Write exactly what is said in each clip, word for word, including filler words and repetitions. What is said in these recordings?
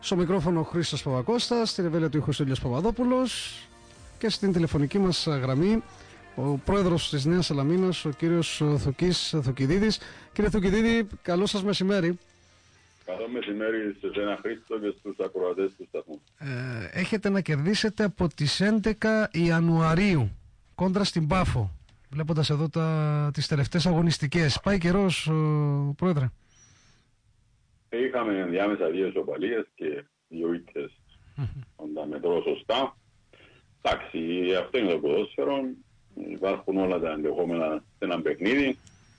Στο μικρόφωνο ο Χρήστος Παπακώστας, στην ρεβέλεια του ήχου Στέλιος Παπαδόπουλος και στην τηλεφωνική μας γραμμή ο πρόεδρος της Νέας Σαλαμίνας, ο κύριος Θουκής Θουκυδίδης. Κύριε Θουκυδίδη, καλό σας μεσημέρι. Καλό μεσημέρι σε εσένα, Χρήστο, και στους ακροατές του σταθμού. Ε, έχετε να κερδίσετε από τις έντεκα Ιανουαρίου κόντρα στην Πάφο, βλέποντας εδώ τα, τις τελευταίες αγωνιστικές. Πάει καιρός, ο, πρόεδρε. Είχαμε ενδιάμεσα δύο ισοπαλίες και δύο ήττες. Αν τα μετρώ σωστά. Εντάξει, αυτό είναι το ποδόσφαιρο. Υπάρχουν όλα τα ενδεχόμενα σε ένα παιχνίδι.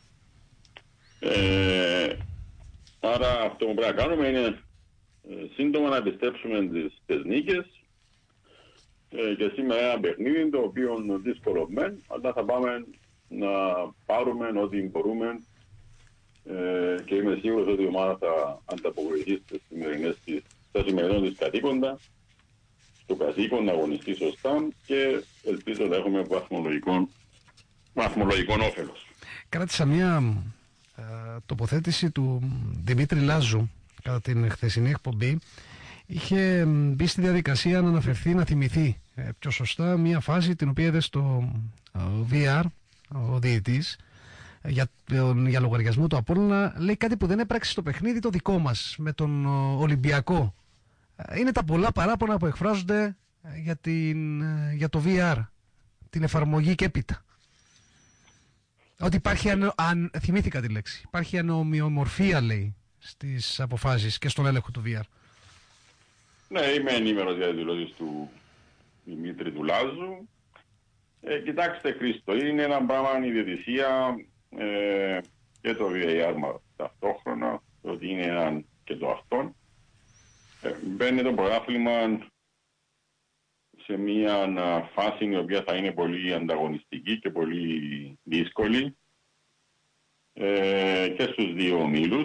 Ε, άρα αυτό που πρέπει να κάνουμε είναι ε, σύντομα να επιστρέψουμε τις, τις νίκες. Ε, και σήμερα ένα παιχνίδι το οποίο είναι δύσκολο μεν, αλλά θα πάμε να πάρουμε ό,τι μπορούμε. Ε, και είμαι σίγουρος ότι η ομάδα θα ανταποκριθεί στις σημερινές της, στα σημερινό της κατοίκοντα, στο καθήκον να αγωνιστεί σωστά και ελπίζω να έχουμε βαθμολογικό, βαθμολογικό όφελος. Κράτησα μια ε, τοποθέτηση του Δημήτρη Λάζου κατά την χθεσινή εκπομπή. Είχε μπει στη διαδικασία να αναφερθεί, να θυμηθεί ε, πιο σωστά μια φάση την οποία είδε στο ε, βι αρ ο διαιτητής για, για λογαριασμό του Απόλλωνα. Λέει κάτι που δεν έπραξε στο παιχνίδι το δικό μας με τον Ολυμπιακό. Είναι τα πολλά παράπονα που εκφράζονται για, την, για το βι αρ, την εφαρμογή και έπειτα. Ότι υπάρχει, αν, αν, θυμήθηκα τη λέξη, υπάρχει ανομοιομορφία, λέει, στις αποφάσεις και στον έλεγχο του βι αρ. Ναι, είμαι ενήμερος για τις δηλώσεις του Δημήτρη του Λάζου. Ε, κοιτάξτε, Χρήστο, είναι ένα πράγμα η διαιτησία ε, και το βι αρ ταυτόχρονα, ότι είναι έναν και το αυτόν. Ε, μπαίνει το πρωτάθλημα σε μια φάση η οποία θα είναι πολύ ανταγωνιστική και πολύ δύσκολη ε, και στους δύο ομίλους,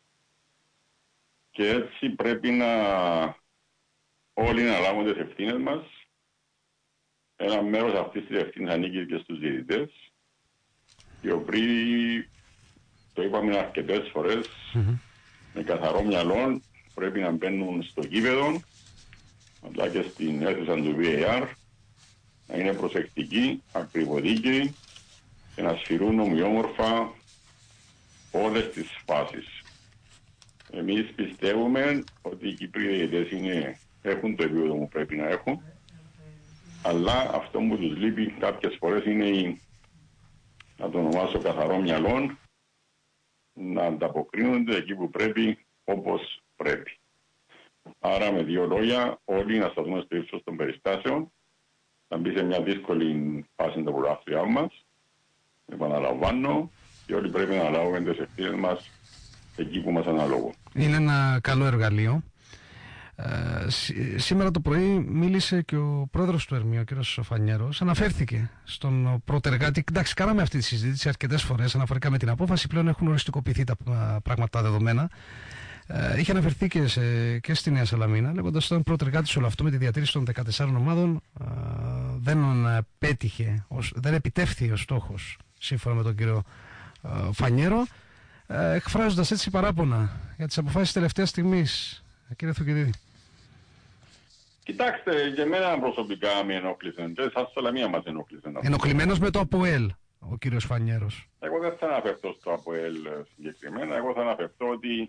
και έτσι πρέπει να όλοι να λάβουν τις ευθύνες μας. Ένα μέρος αυτής της ευθύνης ανήκει και στους διαιτητές, οι οποίοι, το είπαμε αρκετές φορές, mm-hmm. με καθαρό μυαλό πρέπει να μπαίνουν στο γήπεδο αλλά και στην αίθουσα του βι αρ, να είναι προσεκτικοί, ακριβοδίκαιοι και να σφυρούν ομοιόμορφα όλες τις φάσεις. Εμείς πιστεύουμε ότι οι Κύπριοι διαιτητές είναι, έχουν το επίπεδο που πρέπει να έχουν, αλλά αυτό που τους λείπει κάποιες φορές είναι η, να το ονομάσω, καθαρό μυαλό, να ανταποκρίνονται εκεί που πρέπει, όπως πρέπει. Άρα, με δύο λόγια, όλοι να σταθούμε στο ύψος των περιστάσεων, να μπει σε μια δύσκολη φάση το πρωτάθλημά μας, επαναλαμβάνω, και όλοι πρέπει να λάβουμε τις ευθύνες μας εκεί που μας αναλογούν. Είναι ένα καλό εργαλείο. Ε, σή, σήμερα το πρωί μίλησε και ο πρόεδρος του Ερμείου, ο κ. Φανιέρος, αναφέρθηκε στον πρωτεργάτη. Εντάξει, κάναμε αυτή τη συζήτηση αρκετές φορές αναφορικά με την απόφαση, πλέον έχουν οριστικοποιηθεί τα πράγματα δεδομένα. Ε, είχε αναφερθεί και, σε, και στη Νέα Σαλαμίνα, λέγοντας ότι ήταν πρωτεργάτης όλο αυτό με τη διατήρηση των δεκατεσσάρων ομάδων. Ε, δεν πέτυχε, ως, δεν επιτεύχθη ο στόχος, σύμφωνα με τον κύριο ε, Φανιέρο, ε, εκφράζοντας έτσι παράπονα για τις αποφάσεις τελευταίας στιγμής. Κύριε Θουκυδίδη. Κοιτάξτε, και εμένα προσωπικά με ενόχλησαν και σαν Σαλαμία μας ενόχλησαν. Ενοχλημένος με το ΑΠΟΕΛ ο κύριος Φανιέρος. Εγώ δεν θα αναφερθώ στο ΑΠΟΕΛ συγκεκριμένα. Εγώ θα αναφερθώ ότι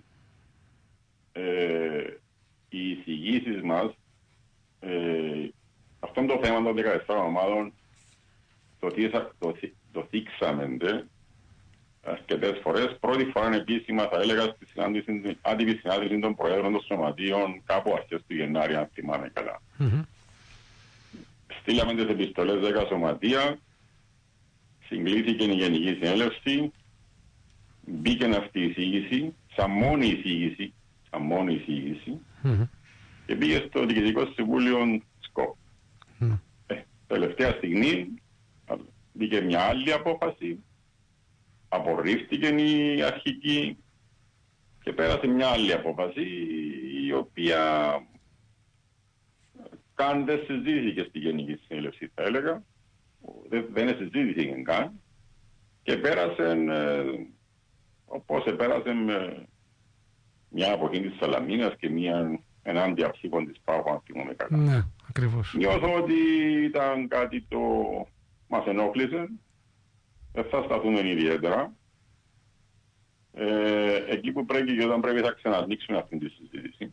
ε, οι εισηγήσεις μας, ε, αυτό είναι το θέμα των δεκατεσσάρων ομάδων, το, το, το θίξαμε αρκετές φορές. Πρώτη φορά επίσημα, θα έλεγα, στη συνάντηση, άτυπη συνάντηση των Προέδρων των Σωματείων κάπου αρχές του Γενάρη, αν θυμάμαι καλά. Mm-hmm. Στείλαμε τις επιστολές δέκα σωματεία, συγκλήθηκε η Γενική Συνέλευση, μπήκε αυτή η εισήγηση, σαν μόνη εισήγηση, σαν μόνη εισήγηση, mm-hmm. και πήγε στο Διοικητικό Συμβούλιο ΣΚΟ. Mm-hmm. Ε, τελευταία στιγμή μπήκε μια άλλη απόφαση, απορρίφθηκε η αρχική και πέρασε μια άλλη απόφαση, η οποία καν δεν συζήτηκε στη Γενική Συνέλευση, θα έλεγα. Δεν, δεν συζήτηκε καν και πέρασε ε, όπως επέρασε με μια εποχή της Σαλαμίνας και μια ενάντια ψήφων της ΠΑΟΚ, αν θυμούμε καλά. Ναι, ακριβώς. Νιώθω ότι ήταν κάτι το μας ενόχλησε. Δεν θα σταθούμε ιδιαίτερα. Ε, εκεί που πρέπει και όταν πρέπει θα ξανανοίξουμε αυτή τη συζήτηση.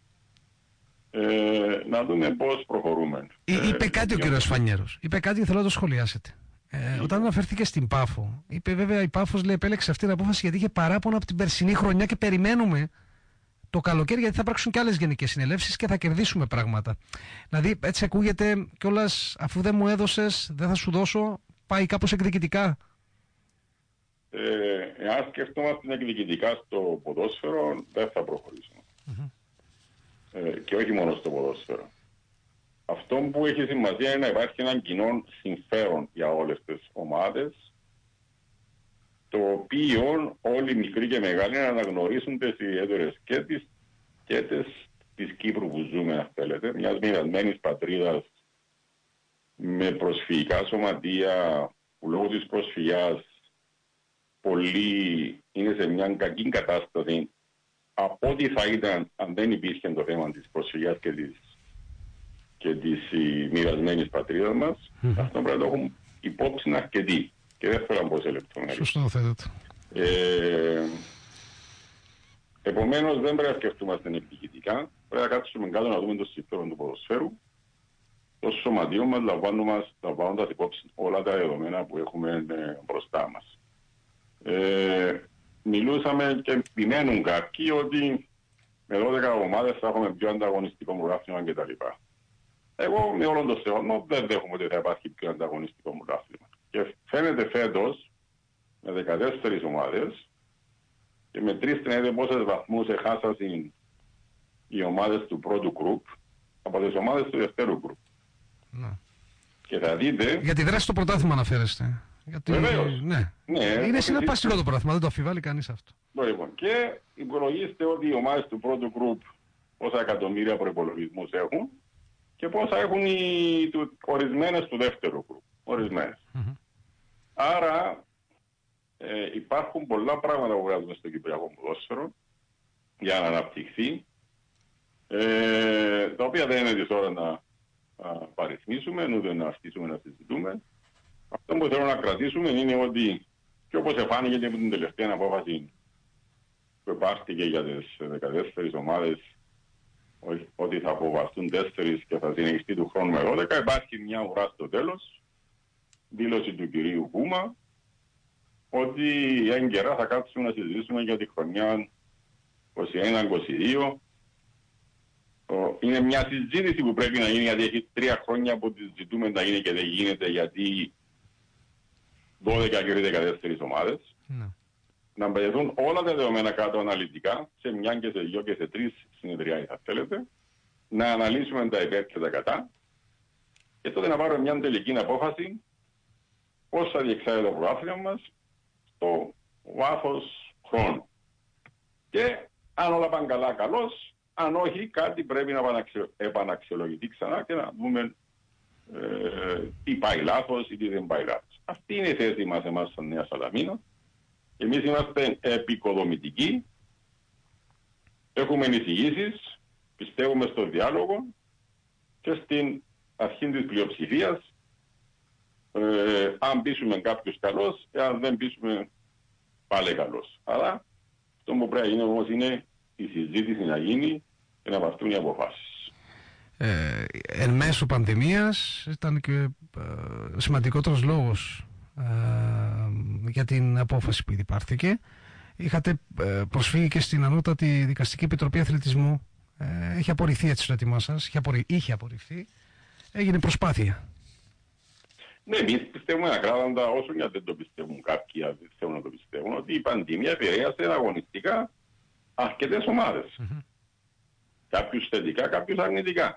Ε, να δούμε πώς προχωρούμε. Εί, είπε ε, κάτι ο κύριος Φανιέρος. Είπε κάτι και θέλω να το σχολιάσετε. Ε, όταν αναφέρθηκε στην Πάφο, είπε βέβαια η Πάφος λέει, επέλεξε αυτή την απόφαση γιατί είχε παράπονα από την περσινή χρονιά και περιμένουμε το καλοκαίρι γιατί θα υπάρξουν και άλλες γενικές συνελεύσεις και θα κερδίσουμε πράγματα. Δηλαδή έτσι ακούγεται κιόλας, αφού δεν μου έδωσες, δεν θα σου δώσω, πάει κάπως εκδικητικά. Ε, εάν σκεφτόμαστε εκδικητικά στο ποδόσφαιρο, δεν θα προχωρήσουμε. Mm-hmm. Ε, και όχι μόνο στο ποδόσφαιρο. Αυτό που έχει σημασία είναι να υπάρχει ένα κοινό συμφέρον για όλες τις ομάδες, το οποίο όλοι μικροί και μεγάλοι να αναγνωρίσουν τις ιδιαίτερες και τις, και τις της Κύπρου που ζούμε, αν θέλετε, μιας μοιρασμένης πατρίδας με προσφυγικά σωματεία που λόγω της προσφυγιάς πολλοί είναι σε μια κακή κατάσταση από ό,τι θα ήταν αν δεν υπήρχε το θέμα της προσφυγιάς και της, και της μοιρασμένης πατρίδας μας. Mm-hmm. Αυτό πρέπει να το έχουν υπόψη αρκετοί και δεν θέλω να πω σε λεπτομέρειες. Σωστό θέλετε. Ε, επομένως δεν πρέπει να σκεφτούμαστε εκδικητικά. Πρέπει να κάτσουμε κάτω να δούμε το συμφέρον του ποδοσφαίρου. Το σωματείο μας λαμβάνοντας υπόψη όλα τα δεδομένα που έχουμε μπροστά μας. Ε, μιλούσαμε και επιμένουν κάποιοι ότι με δώδεκα ομάδες θα έχουμε πιο ανταγωνιστικό πρωτάθλημα κτλ. Εγώ με όλον το σεβασμό δεν δέχομαι ότι θα υπάρχει πιο ανταγωνιστικό πρωτάθλημα. Και φαίνεται φέτος με δεκατέσσερις ομάδες και με τρεις τρινέτε πόσες βαθμούς έχασαν οι ομάδες του πρώτου γκρουπ από τις ομάδες του δευτέρου γκρουπ. Ναι. Και θα δείτε... Για τη δράση στο πρωτάθλημα αναφέρεστε. Γιατί... Βεβαίως. Ναι. Ναι, είναι συναρπαστικό το πρωτάθλημα, δεν το αφιβάλλει κανείς αυτό. Λοιπόν, και υπολογίστε ότι οι ομάδες του πρώτου γκρουπ πόσα εκατομμύρια προϋπολογισμούς έχουν και πόσα έχουν οι του, ορισμένες του δεύτερου γκρουπ. Ορισμένες. Mm-hmm. Άρα ε, υπάρχουν πολλά πράγματα που βγάζουμε στο κυπριακό ποδόσφαιρο για να αναπτυχθεί, ε, τα οποία δεν είναι της ώρα να α, παριθμίσουμε, ούτε να αρχίσουμε να συζητούμε. Αυτό που θέλω να κρατήσουμε είναι ότι, και όπως εφάνηκε και από την τελευταία απόφαση που υπάρχηκε για τις δεκατέσσερις ομάδες, ότι θα αποβαστούν τέσσερις και θα συνεχιστεί του χρόνου με δώδεκα, υπάρχει μια ουρά στο τέλος, δήλωση του κυρίου Κούμα, ότι εν καιρά θα κάτσουμε να συζητήσουμε για τη χρονιά είκοσι ένα είκοσι δύο. Είναι μια συζήτηση που πρέπει να γίνει, γιατί έχει τρία χρόνια που τη ζητούμε να γίνει και δεν γίνεται, γιατί δώδεκα και δεκατέσσερις ομάδες. Ναι. Να μπερδευτούν όλα τα δεδομένα κάτω αναλυτικά, σε μια και σε δυο και σε τρεις συνεδριάσεις θα θέλετε, να αναλύσουμε τα υπέρ και τα κατά, και τότε να πάρουμε μια τελική απόφαση πώς θα διεξάγεται το πρωτάθλημα μας στο βάθος χρόνου. Και αν όλα πάνε καλά, καλώς, αν όχι, κάτι πρέπει να επαναξιολογηθεί ξανά και να δούμε ε, τι πάει λάθος ή τι δεν πάει λάθος. Αυτή είναι η θέση μας εμάς σαν Νέα Σαλαμίνα. Εμείς είμαστε επικοδομητικοί, έχουμε εισηγήσεις, πιστεύουμε στο διάλογο και στην αρχή της πλειοψηφίας. Ε, αν πείσουμε κάποιους καλώς, εάν δεν πείσουμε πάλι καλώς. Αλλά αυτό που πρέπει να γίνει όμως είναι η συζήτηση να γίνει και να πάρθουν οι αποφάσεις. Ε, εν μέσω πανδημίας ήταν και ε, σημαντικότερος λόγος ε, για την απόφαση που ήδη πάρθηκε. Είχατε ε, προσφύγει και στην Ανώτατη Δικαστική Επιτροπή Αθλητισμού. Ε, έχει απορριφθεί έτσι το έτοιμά σας, είχε, απορρι... είχε απορριφθεί. Έγινε προσπάθεια. Ναι, εμείς πιστεύουμε ακράδαντα, όσο και αν δεν το πιστεύουν κάποιοι, αν δεν θέλουν να το πιστεύουν, ότι η πανδημία επηρέασε αγωνιστικά αρκετές ομάδες. Mm-hmm. Κάποιους θετικά, κάποιους αρνητικά.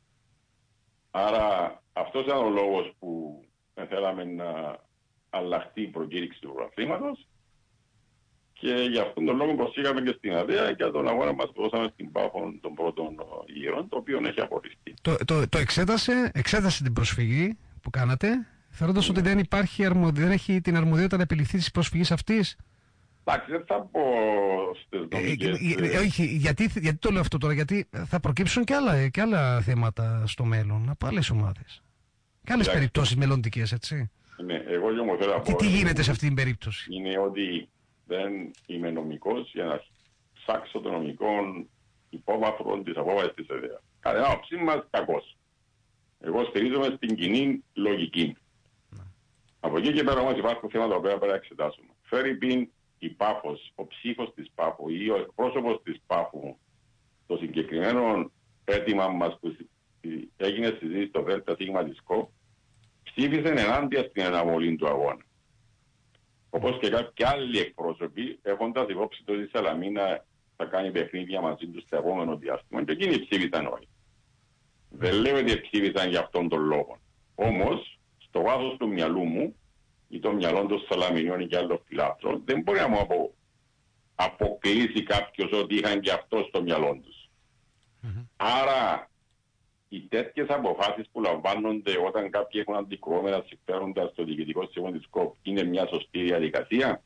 Άρα αυτός ήταν ο λόγος που θέλαμε να αλλάχτεί η προκήρυξη του πρωταθλήματος και για αυτόν τον λόγο προσήγαμε και στην ΑΔΕΑ για τον αγώνα μας που δώσαμε στην Πάφο των πρώτων γύρων, το οποίο έχει απορριφθεί. Το, το, το εξέτασε, εξέτασε την προσφυγή που κάνατε, θεωρώντας mm. ότι δεν υπάρχει αρμοδι... δεν έχει την αρμοδιότητα να επιληφθεί της προσφυγής αυτής. Εντάξει, δεν θα πω στις νομικές... Ε, ε, όχι, γιατί, γιατί το λέω αυτό τώρα, γιατί θα προκύψουν και άλλα, και άλλα θέματα στο μέλλον, από άλλες ομάδες. Και άλλες περιπτώσεις μελλοντικές, έτσι. Ναι, εγώ όμως θέλω να πω... Τι γίνεται σε αυτή την περίπτωση? Είναι ότι δεν είμαι νομικός για να ψάξω το νομικό υπόβαθρο της απόφασης της ΕΔΕΑ. Κατά την άποψή μας, κακός. Εγώ στηρίζομαι στην κοινή λογική. Ναι. Από εκεί και πέρα όμως υπάρχουν θέματα που πρέπει να εξετάσουμε. Φέρει πίν η Πάφος, ο ψήφος της Πάφου ή ο πρόσωπος της Πάφου, το συγκεκριμένο αίτημα μας που έγινε συζήτηση στο ΔΣ της ΚΟΠ, ψήφισε ενάντια στην αναβολή του αγώνα. Όπως και κάποιοι άλλοι εκπρόσωποι, έχοντας υπόψη το ότι η Σαλαμίνα θα κάνει παιχνίδια μαζί τους στο επόμενο διάστημα, και εκείνοι ψήφισαν όλοι. Δεν λέω ότι ψήφισαν για αυτόν τον λόγο. Όμως, στο βάθος του μυαλού μου, ή των μυαλών των Σαλαμινιών ή και άλλων φιλάθλων, δεν μπορεί να μου απο... αποκλείσει κάποιος ότι είχαν και αυτό στο μυαλό τους. Mm-hmm. Άρα, οι τέτοιες αποφάσεις που λαμβάνονται όταν κάποιοι έχουν αντικρουόμενα συμφέροντα στο διοικητικό συμβούλιο της ΚΟΠ είναι μια σωστή διαδικασία?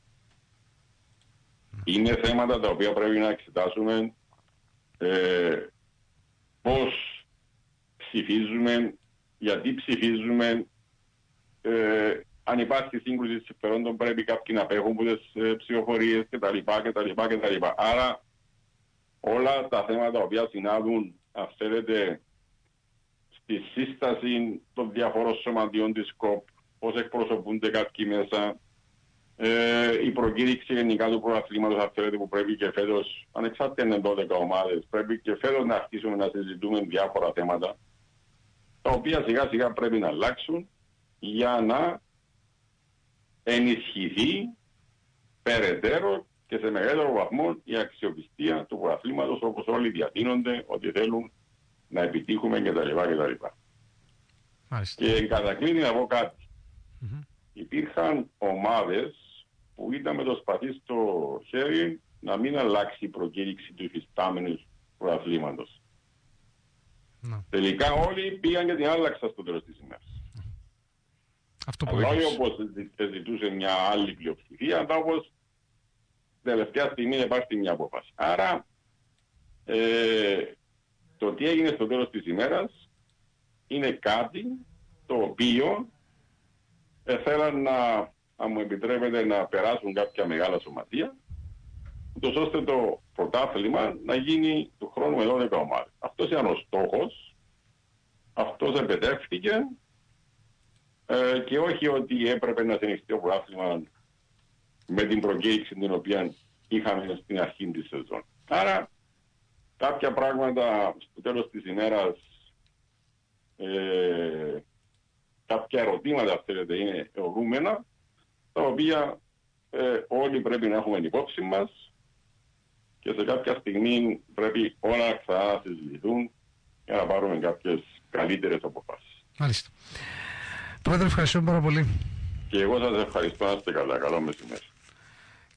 Mm-hmm. Είναι θέματα τα οποία πρέπει να εξετάσουμε ε, πώς ψηφίζουμε, γιατί ψηφίζουμε, ε, αν υπάρχει σύγκρουση συμφερόντων πρέπει κάποιοι να απέχουν από τις ε, ψηφοφορίες κτλ. κτλ, κτλ. Άρα όλα τα θέματα τα οποία συνάδουν, αν θέλετε, στη σύσταση των διαφορών σωματιών της ΚΟΠ, πώς εκπροσωπούνται κάποιοι μέσα, ε, η προκήρυξη γενικά του πρωταθλήματος, αν θέλετε, που πρέπει και φέτος, ανεξάρτητα είναι δώδεκα ομάδες, πρέπει και φέτος να αρχίσουμε να συζητούμε διάφορα θέματα, τα οποία σιγά σιγά πρέπει να αλλάξουν για να ενισχυθεί περαιτέρω και σε μεγαλύτερο βαθμό η αξιοπιστία του πρωταθλήματος, όπως όλοι διατείνονται ότι θέλουν να επιτύχουμε κτλ. κτλ. Και κατακλείδη να πω κάτι. Mm-hmm. Υπήρχαν ομάδες που ήταν με το σπαθί στο χέρι να μην αλλάξει η προκήρυξη του υφιστάμενου πρωταθλήματος. Mm-hmm. Τελικά όλοι πήγαν και την άλλαξαν στο τέλος της ημέρας. Αυτό που αλλά όχι όπως ζητούσε μια άλλη πλειοψηφία, αλλά όπως τελευταία στιγμή υπάρχει μια απόφαση. Άρα, ε, το τι έγινε στο τέλος της ημέρας είναι κάτι το οποίο ε, θέλαν να, αν μου επιτρέπετε, να περάσουν κάποια μεγάλα σωματεία, ούτως ώστε το πρωτάθλημα να γίνει του χρόνου με δώδεκα ομάδες. Αυτός ήταν ο στόχος, αυτός επετεύχθηκε, ε, και όχι ότι έπρεπε να συνεχιστεί το πρωτάθλημα με την προκήρυξη την οποία είχαμε στην αρχή της σεζόν. Άρα, κάποια πράγματα στο τέλος της ημέρας, ε, κάποια ερωτήματα, θέλετε, είναι αιωρούμενα, τα οποία ε, όλοι πρέπει να έχουμε υπόψη μας και σε κάποια στιγμή πρέπει όλα θα συζητηθούν για να πάρουμε κάποιες καλύτερες αποφάσεις. Μάλιστα. Πρόεδρε, ευχαριστώ πάρα πολύ. Και εγώ σας ευχαριστώ, να είστε καλά. Καλό μεσημέρι.